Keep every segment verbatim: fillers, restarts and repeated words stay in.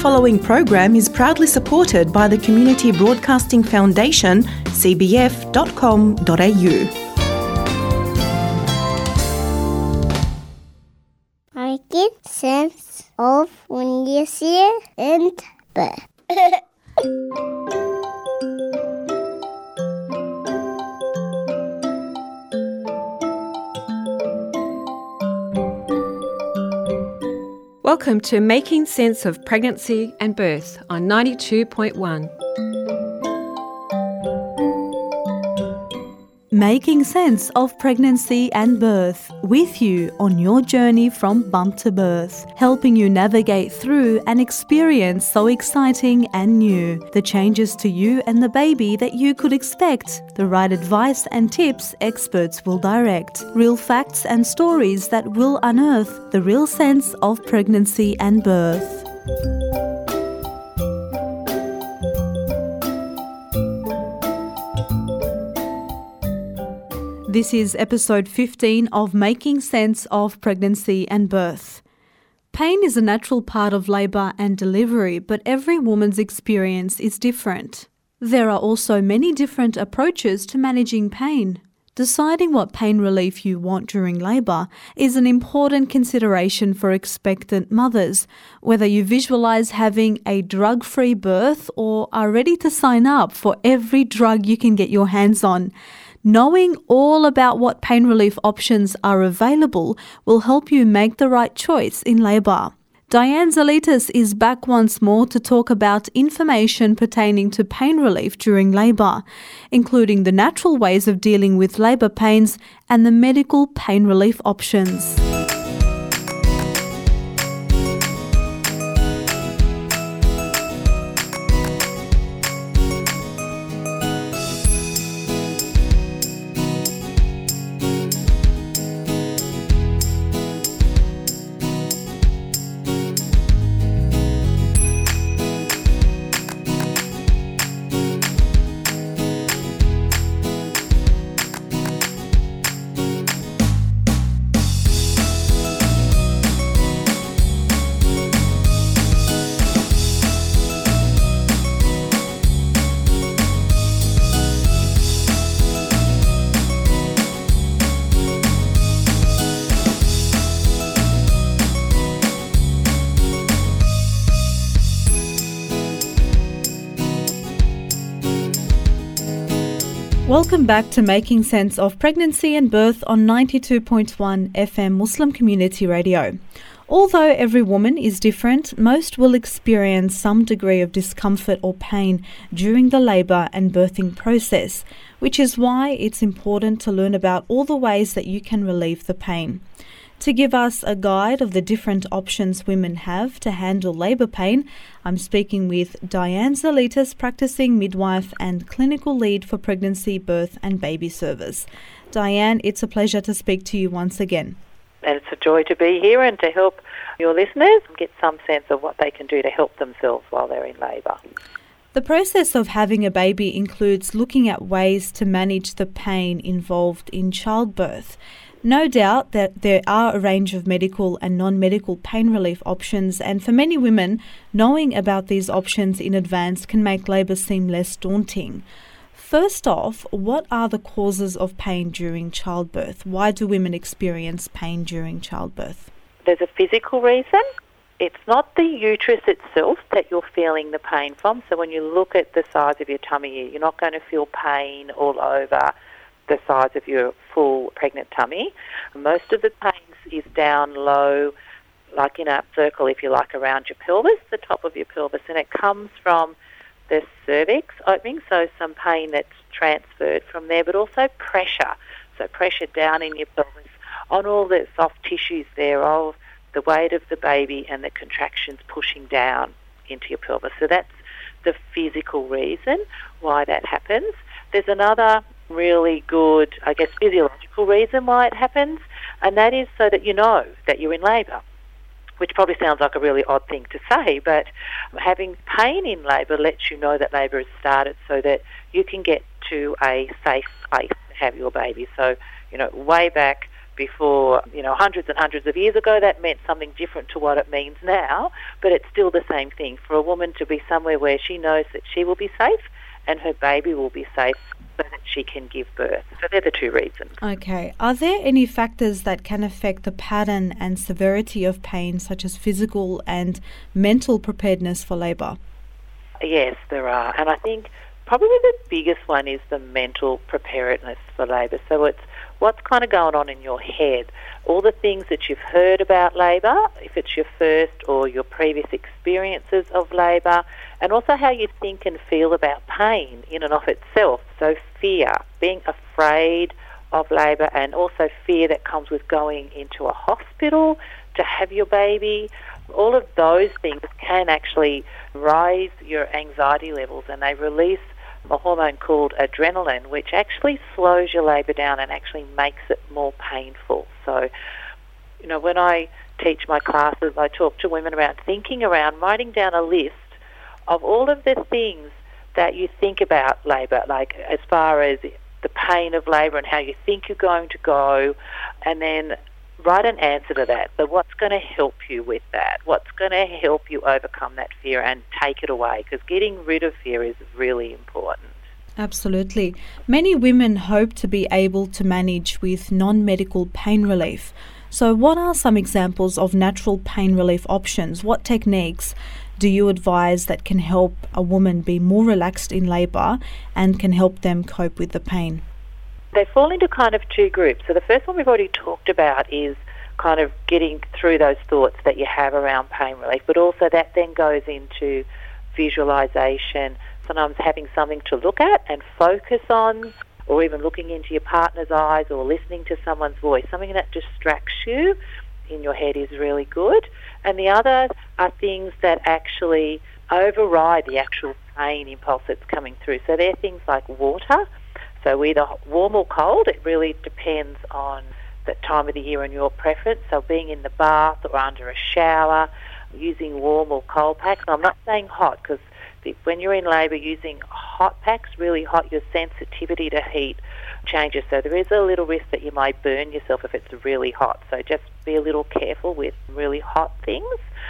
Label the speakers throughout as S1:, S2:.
S1: following program is proudly supported by the Community Broadcasting Foundation, c b f dot com dot a u.
S2: Making sense of pregnancy and birth.
S3: Welcome to Making Sense of Pregnancy and Birth on ninety-two point one.
S4: Making sense of pregnancy and birth, with you on your journey from bump to birth, helping you navigate through an experience so exciting and new, the changes to you and the baby that you could expect, the right advice and tips experts will direct, real facts and stories that will unearth the real sense of pregnancy and birth. This is episode fifteen of Making Sense of Pregnancy and Birth. Pain is a natural part of labour and delivery, but every woman's experience is different. There are also many different approaches to managing pain. Deciding what pain relief you want during labour is an important consideration for expectant mothers, whether you visualise having a drug-free birth or are ready to sign up for every drug you can get your hands on. Knowing all about what pain relief options are available will help you make the right choice in labour. Diane Zalitas is back once more to talk about information pertaining to pain relief during labour, including the natural ways of dealing with labour pains and the medical pain relief options. Welcome back to Making Sense of Pregnancy and Birth on ninety-two point one F M Muslim Community Radio. Although every woman is different, most will experience some degree of discomfort or pain during the labour and birthing process, which is why it's important to learn about all the ways that you can relieve the pain. To give us a guide of the different options women have to handle labour pain, I'm speaking with Diane Zalitas, practicing midwife and clinical lead for pregnancy, birth and baby service. Diane, it's a pleasure to speak to you once again.
S5: And it's a joy to be here and to help your listeners get some sense of what they can do to help themselves while they're in labour.
S4: The process of having a baby includes looking at ways to manage the pain involved in childbirth. No doubt that there are a range of medical and non-medical pain relief options, and for many women, knowing about these options in advance can make labour seem less daunting. First off, what are the causes of pain during childbirth? Why do women experience pain during childbirth?
S5: There's a physical reason. It's not the uterus itself that you're feeling the pain from. So when you look at the size of your tummy, you're not going to feel pain all over the size of your full pregnant tummy. Most of the pain is down low, like in a circle, if you like, around your pelvis, the top of your pelvis, and it comes from the cervix opening, so some pain that's transferred from there, but also pressure, so pressure down in your pelvis on all the soft tissues there of the weight of the baby and the contractions pushing down into your pelvis. So that's the physical reason why that happens. There's another really good, I guess, physiological reason why it happens, and that is so that you know that you're in labour, which probably sounds like a really odd thing to say, but having pain in labour lets you know that labour has started so that you can get to a safe place to have your baby. So, you know, way back before, you know, hundreds and hundreds of years ago, that meant something different to what it means now, but it's still the same thing. For a woman to be somewhere where she knows that she will be safe and her baby will be safe so that she can give birth. So they're the two reasons.
S4: Okay. Are there any factors that can affect the pattern and severity of pain, such as physical and mental preparedness for labour?
S5: Yes, there are. And I think probably the biggest one is the mental preparedness for labour. So it's what's kind of going on in your head, all the things that you've heard about labour, if it's your first or your previous experiences of labour, and also how you think and feel about pain in and of itself. So fear, being afraid of labour, and also fear that comes with going into a hospital to have your baby. All of those things can actually raise your anxiety levels, and they release a hormone called adrenaline, which actually slows your labour down and actually makes it more painful. So, you know, when I teach my classes, I talk to women about thinking around, writing down a list of all of the things that you think about labour, like as far as the pain of labour and how you think you're going to go, and then write an answer to that. So what's going to help you with that? What's going to help you overcome that fear and take it away? Because getting rid of fear is really important.
S4: Absolutely. Many women hope to be able to manage with non-medical pain relief. So what are some examples of natural pain relief options? What techniques do you advise that can help a woman be more relaxed in labour and can help them cope with the pain?
S5: They fall into kind of two groups. So the first one we've already talked about is kind of getting through those thoughts that you have around pain relief, but also that then goes into visualisation, sometimes having something to look at and focus on, or even looking into your partner's eyes or listening to someone's voice. Something that distracts you in your head is really good. And the other are things that actually override the actual pain impulse that's coming through. So they're things like water. So either warm or cold, it really depends on the time of the year and your preference. So being in the bath or under a shower, using warm or cold packs. And I'm not saying hot, because when you're in labour, using hot packs, really hot, your sensitivity to heat changes. So there is a little risk that you might burn yourself if it's really hot. So just be a little careful with really hot things.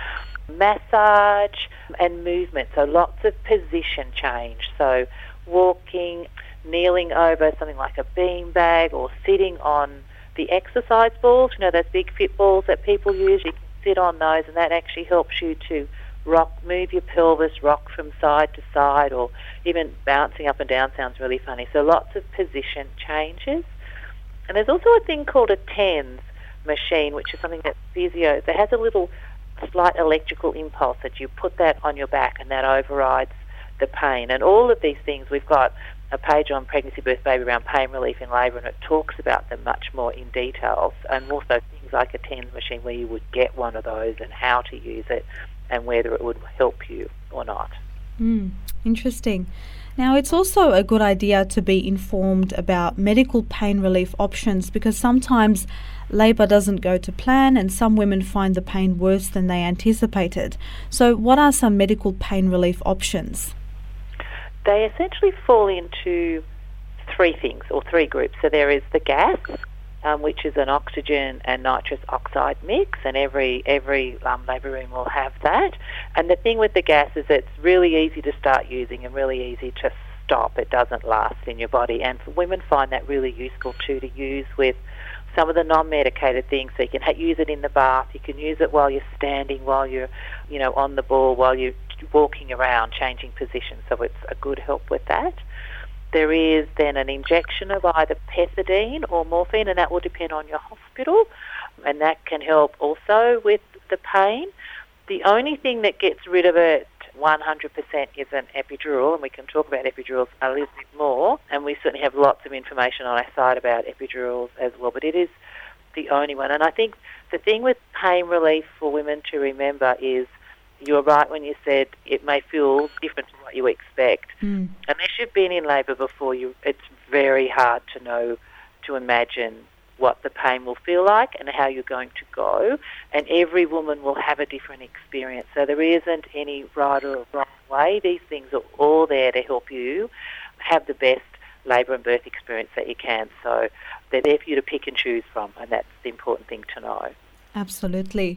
S5: Massage and movement. So lots of position change. So walking, kneeling over something like a beanbag, or sitting on the exercise balls, you know, those big fit balls that people use. You can sit on those, and that actually helps you to rock, move your pelvis, rock from side to side, or even bouncing up and down sounds really funny. So lots of position changes. And there's also a thing called a TENS machine, which is something that physio, that has a little slight electrical impulse that you put that on your back, and that overrides the pain. And all of these things, we've got a page on Pregnancy, Birth, Baby around pain relief in labour, and it talks about them much more in detail, and also things like a TENS machine where you would get one of those and how to use it and whether it would help you or not.
S4: Mm, interesting. Now, it's also a good idea to be informed about medical pain relief options, because sometimes labour doesn't go to plan and some women find the pain worse than they anticipated. So what are some medical pain relief options?
S5: They essentially fall into three things, or three groups. So there is the gas, um, which is an oxygen and nitrous oxide mix, and every every um, labour room will have that. And the thing with the gas is it's really easy to start using and really easy to stop. It doesn't last in your body. And women find that really useful too, to use with some of the non-medicated things. So you can ha- use it in the bath, you can use it while you're standing, while you're, you know, on the ball, while you're walking around, changing positions. So it's a good help with that. There is then an injection of either pethidine or morphine, and that will depend on your hospital, and that can help also with the pain. The only thing that gets rid of it one hundred percent is an epidural, and we can talk about epidurals a little bit more, and we certainly have lots of information on our site about epidurals as well, but it is the only one. And I think the thing with pain relief for women to remember is, you were right when you said it may feel different to what you expect.
S4: Mm.
S5: Unless you've been in labour before, you, it's very hard to know, to imagine what the pain will feel like and how you're going to go. And every woman will have a different experience. So there isn't any right or wrong way. These things are all there to help you have the best labour and birth experience that you can. So they're there for you to pick and choose from, and that's the important thing to know.
S4: Absolutely.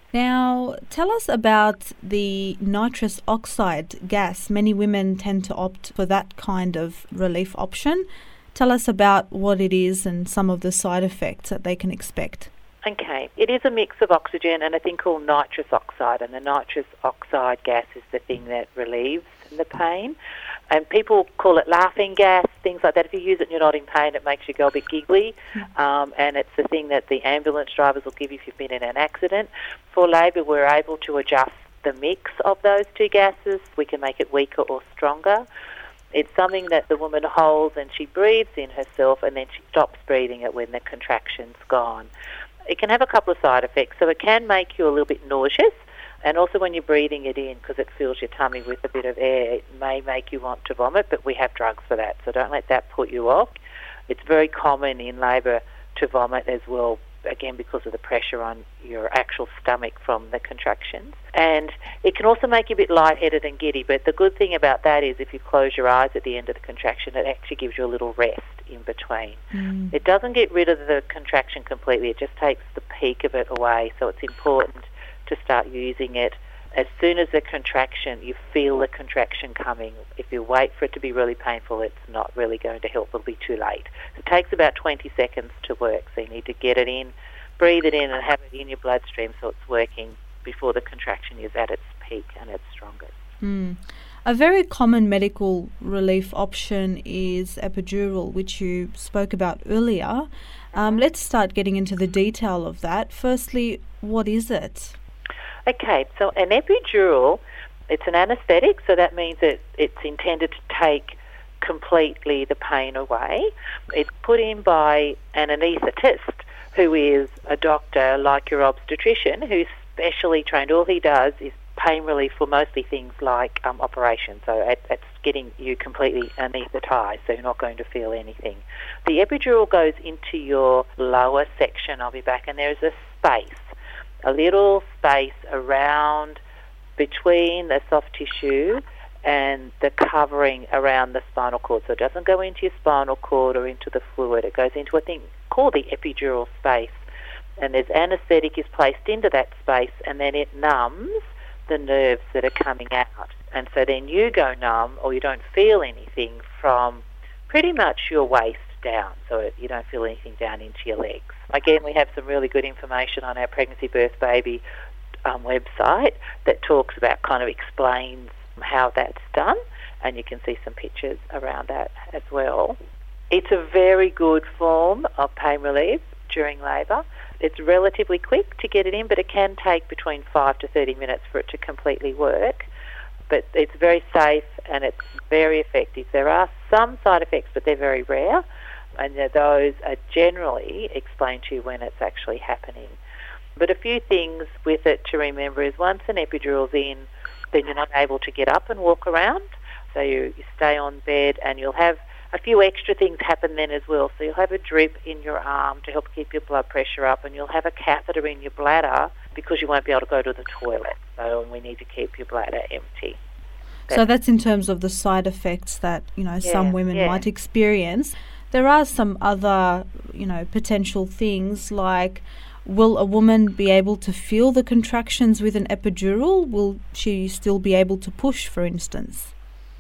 S4: Now, tell us about the nitrous oxide gas. Many women tend to opt for that kind of relief option. Tell us about what it is and some of the side effects that they can expect.
S5: Okay, it is a mix of oxygen and a thing called nitrous oxide, and the nitrous oxide gas is the thing that relieves the pain. And people call it laughing gas, things like that. If you use it and you're not in pain, it makes you go a bit giggly. Um, and it's the thing that the ambulance drivers will give you if you've been in an accident. For labour, we're able to adjust the mix of those two gases. We can make it weaker or stronger. It's something that the woman holds and she breathes in herself, and then she stops breathing it when the contraction's gone. It can have a couple of side effects. So it can make you a little bit nauseous. And also when you're breathing it in, because it fills your tummy with a bit of air, it may make you want to vomit, but we have drugs for that, so don't let that put you off. It's very common in labour to vomit as well, again because of the pressure on your actual stomach from the contractions. And it can also make you a bit lightheaded and giddy, but the good thing about that is if you close your eyes at the end of the contraction, it actually gives you a little rest in between. Mm. It doesn't get rid of the contraction completely, it just takes the peak of it away, so it's important to start using it as soon as the contraction, you feel the contraction coming. If you wait for it to be really painful, it's not really going to help. It'll be too late. It takes about twenty seconds to work, so you need to get it in, breathe it in and have it in your bloodstream so it's working before the contraction is at its peak and its strongest.
S4: Mm. A very common medical relief option is epidural, which you spoke about earlier. Um, let's start getting into the detail of that. Firstly, what is it?
S5: Okay, so an epidural, it's an anaesthetic, so that means that it's intended to take completely the pain away. It's put in by an anaesthetist, who is a doctor like your obstetrician, who's specially trained. All he does is pain relief for mostly things like um, operations, so it, it's getting you completely anaesthetised, so you're not going to feel anything. The epidural goes into your lower section of your back, and there's a space, a little space around between the soft tissue and the covering around the spinal cord. So it doesn't go into your spinal cord or into the fluid. It goes into a thing called the epidural space. And there's anaesthetic is placed into that space, and then it numbs the nerves that are coming out. And so then you go numb, or you don't feel anything from pretty much your waist down, so you don't feel anything down into your legs. Again, we have some really good information on our Pregnancy Birth Baby um, website that talks about, kind of explains how that's done, and you can see some pictures around that as well. It's a very good form of pain relief during labour. It's relatively quick to get it in, but it can take between five to thirty minutes for it to completely work. But it's very safe and it's very effective. There are some side effects, but they're very rare, and those are generally explained to you when it's actually happening. But a few things with it to remember is once an epidural's in, then you're not able to get up and walk around, so you, you stay on bed, and you'll have a few extra things happen then as well. So you'll have a drip in your arm to help keep your blood pressure up, and you'll have a catheter in your bladder because you won't be able to go to the toilet. So we need to keep your bladder empty. That's
S4: so that's in terms of the side effects that, you know,
S5: yeah,
S4: some women
S5: yeah.
S4: might experience. There are some other, you know, potential things like, will a woman be able to feel the contractions with an epidural? Will she still be able to push, for instance?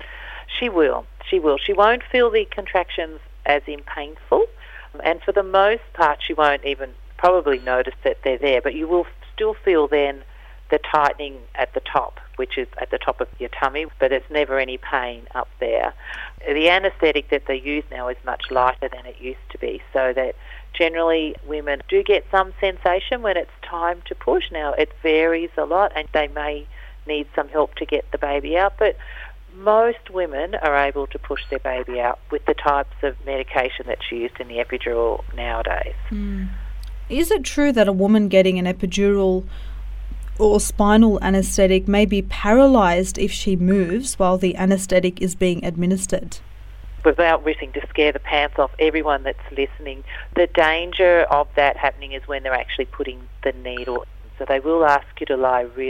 S5: She will. She will. She won't feel the contractions as in painful, and for the most part she won't even probably notice that they're there, but you will still feel then the tightening at the top, which is at the top of your tummy, but it's never any pain up there. The anaesthetic that they use now is much lighter than it used to be, so that generally women do get some sensation when it's time to push. Now it varies a lot, and they may need some help to get the baby out, but most women are able to push their baby out with the types of medication that's used in the epidural nowadays.
S4: Mm. Is it true that a woman getting an epidural or spinal anaesthetic may be paralysed if she moves while the anaesthetic is being administered?
S5: Without wishing to scare the pants off everyone that's listening, the danger of that happening is when they're actually putting the needle in. So they will ask you to lie really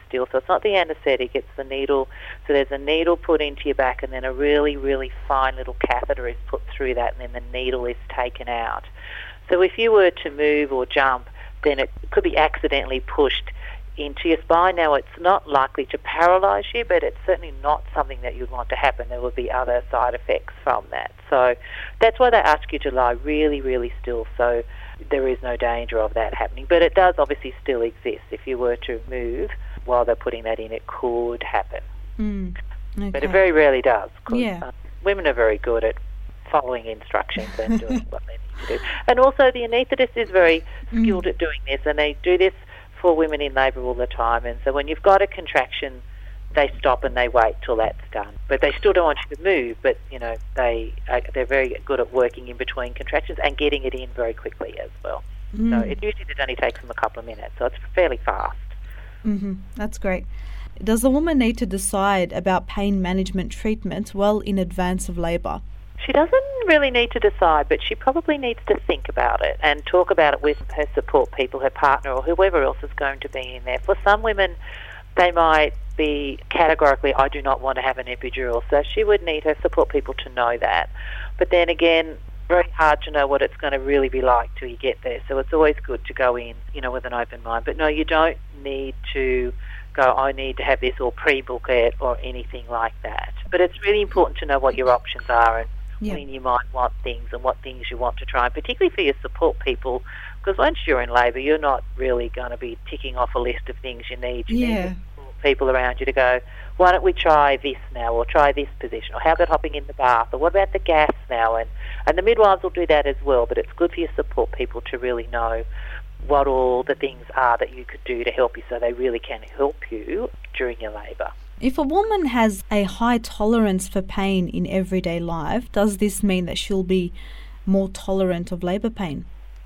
S5: still. So it's not the anaesthetic, it's the needle. So there's a needle put into your back and then a really, really fine little catheter is put through that and then the needle is taken out. So if you were to move or jump, then it could be accidentally pushed into your spine. Now, it's not likely to paralyse you, but it's certainly not something that you'd want to happen. There would be other side effects from that. So that's why they ask you to lie really, really still, so there is no danger of that happening. But it does obviously still exist. If you were to move while they're putting that in, it could happen.
S4: Mm, okay.
S5: But it very rarely does, because
S4: yeah.
S5: uh, women are very good at following instructions and doing what they need to do. And also the anaesthetist is very skilled mm. at doing this, and they do this for women in labour all the time. And so when you've got a contraction, they stop and they wait till that's done. But they still don't want you to move, but, you know, they, uh, they're very good at working in between contractions and getting it in very quickly as well. Mm. So it usually it only takes them a couple of minutes, so it's fairly fast.
S4: Mm-hmm. That's great. Does the woman need to decide about pain management treatment well in advance of labour?
S5: She doesn't really need to decide, but she probably needs to think about it and talk about it with her support people, her partner or whoever else is going to be in there. For some women, they might be categorically, I do not want to have an epidural, so she would need her support people to know that. But then again, very hard to know what it's going to really be like till you get there, so it's always good to go in, you know, with an open mind. But no, you don't need to go, I need to have this or pre-book it or anything like that. But it's really important to know what your options are and yep. when you might want things and what things you want to try, and particularly for your support people, because once you're in labour, you're not really going to be ticking off a list of things you need. You
S4: yeah.
S5: need people around you to go, why don't we try this now, or try this position, or how about hopping in the bath, or what about the gas now? And, and the midwives will do that as well, but it's good for your support people to really know what all the things are that you could do to help you, so they really can help you during your labour.
S4: If a woman has a high tolerance for pain in everyday life, does this mean that she'll be more tolerant of labour pain?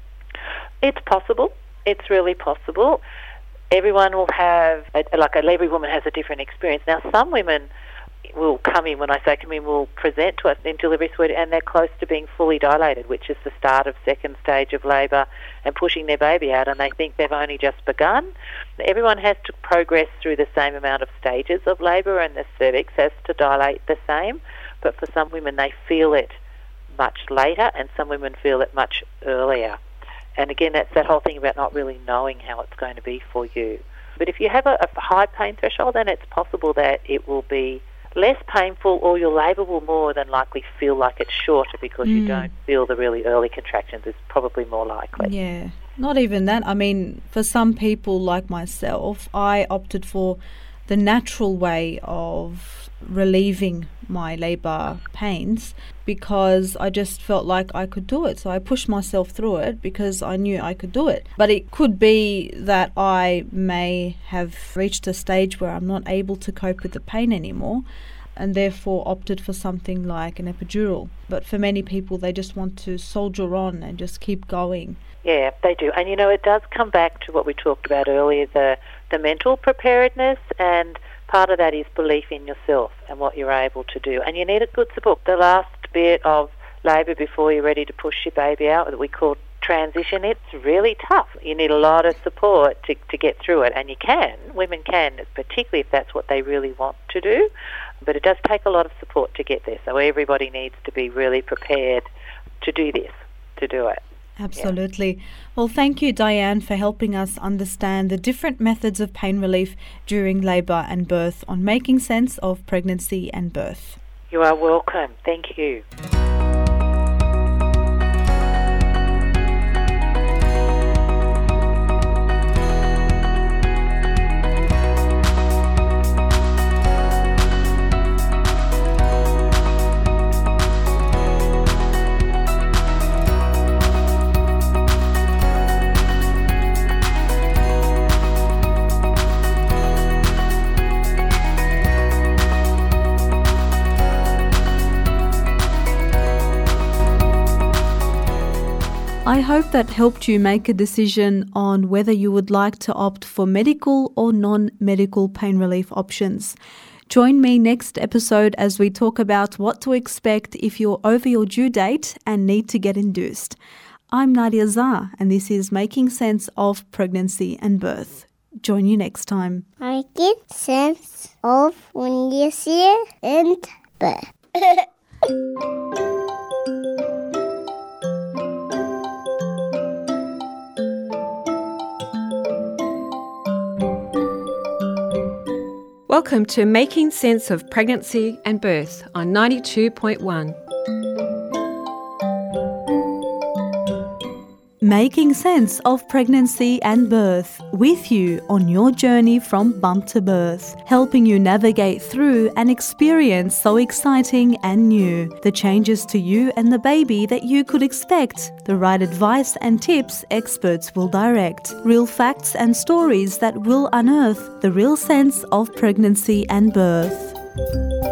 S5: It's possible. It's really possible. Everyone will have, like every woman has a different experience. Now, some women will come in, when I say come in, will present to us in delivery suite and they're close to being fully dilated, which is the start of second stage of labour and pushing their baby out, and they think they've only just begun. Everyone has to progress through the same amount of stages of labour, and the cervix has to dilate the same, but for some women they feel it much later and some women feel it much earlier. And again, that's that whole thing about not really knowing how it's going to be for you. But if you have a, a high pain threshold, then it's possible that it will be less painful, or your labour will more than likely feel like it's shorter because mm. you don't feel the really early contractions. It's probably more likely.
S4: Yeah, not even that. I mean, for some people like myself, I opted for the natural way of relieving my labour pains because I just felt like I could do it. So I pushed myself through it because I knew I could do it. But it could be that I may have reached a stage where I'm not able to cope with the pain anymore and therefore opted for something like an epidural. But for many people, they just want to soldier on and just keep going.
S5: Yeah, they do. And, you know, it does come back to what we talked about earlier, the, the mental preparedness, and part of that is belief in yourself and what you're able to do. And you need a good support. The last bit of labour before you're ready to push your baby out, that we call transition, it's really tough. You need a lot of support to, to get through it. And you can, women can, particularly if that's what they really want to do. But it does take a lot of support to get there. So everybody needs to be really prepared to do this, to do it.
S4: Absolutely. Yeah. Well, thank you, Diane, for helping us understand the different methods of pain relief during labour and birth on Making Sense of Pregnancy and Birth.
S5: You are welcome. Thank you.
S4: I hope that helped you make a decision on whether you would like to opt for medical or non-medical pain relief options. Join me next episode as we talk about what to expect if you're over your due date and need to get induced. I'm Nadia Zah, and this is Making Sense of Pregnancy and Birth. Join you next time.
S2: Making sense of pregnancy and birth.
S3: Welcome to Making Sense of Pregnancy and Birth on ninety-two point one.
S4: Making sense of pregnancy and birth, with you on your journey from bump to birth, helping you navigate through an experience so exciting and new, the changes to you and the baby that you could expect, the right advice and tips experts will direct, real facts and stories that will unearth the real sense of pregnancy and birth.